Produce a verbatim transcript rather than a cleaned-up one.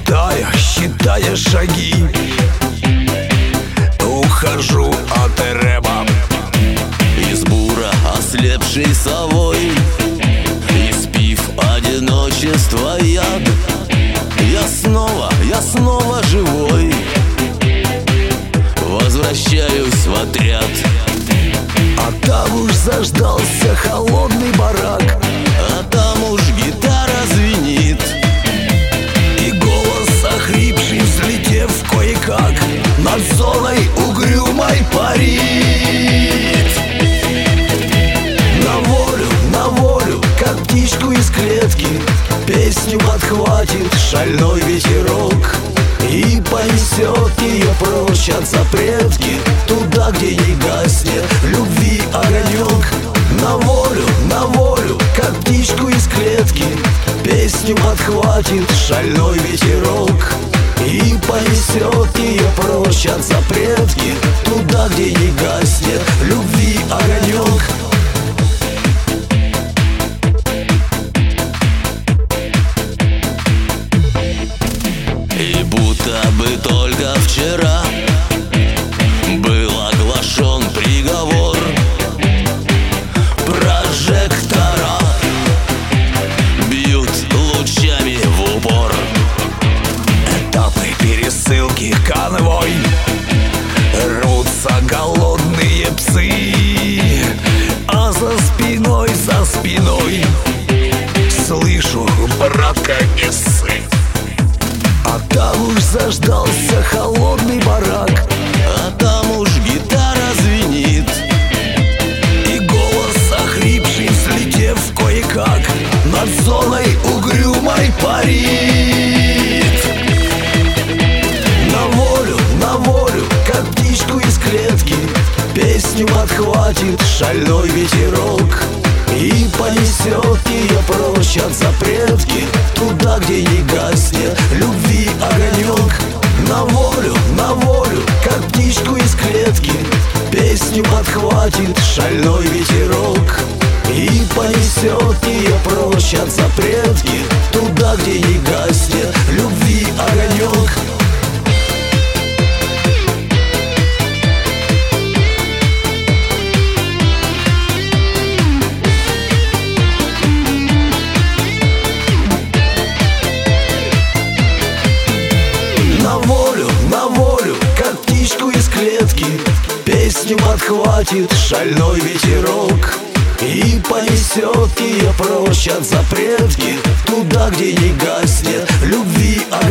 считая, считая шаги, ухожу от рэпа. Из бура ослепшей совой, испив одиночество яд, я снова, я снова живой, возвращаюсь в отряд. А там уж заждался холодный барак, а там уж гитара звенит, и голос охрипший, взлетев кое-как, над зоной угрюмой парит. На волю, на волю, как птичку из клетки, песню подхватит шальной ветерок и понесет ее прочь от запретки, туда, где не гаснет любви огонек. На волю, на волю, как птичку из клетки, песню подхватит шальной ветерок и понесет ее прочь от запретки, туда, где не гаснет любви огонек. И будто бы только вчера был оглашен приговор. Прожектора бьют лучами в упор. Этапы пересылки конвой, рвутся голодные псы, а за спиной, за спиной слышу, братка, не ссы. А там уж заждался холодный барак, а там уж гитара звенит, и голос охрипший, взлетев кое-как, над зоной угрюмой парит. На волю, на волю, как птичку из клетки, песню подхватит шальной ветерок и понесет ее прочь от запретки, туда, где не гаснет любви огонек. На волю, на волю, как птичку из клетки, песню подхватит шальной ветерок и понесет ее прочь от запретки, туда, где не гаснет любви огонек. На волю, на волю, как птичку из клетки, песню подхватит шальной ветерок и понесет ее прочь от запретки, туда, где не гаснет любви огонек.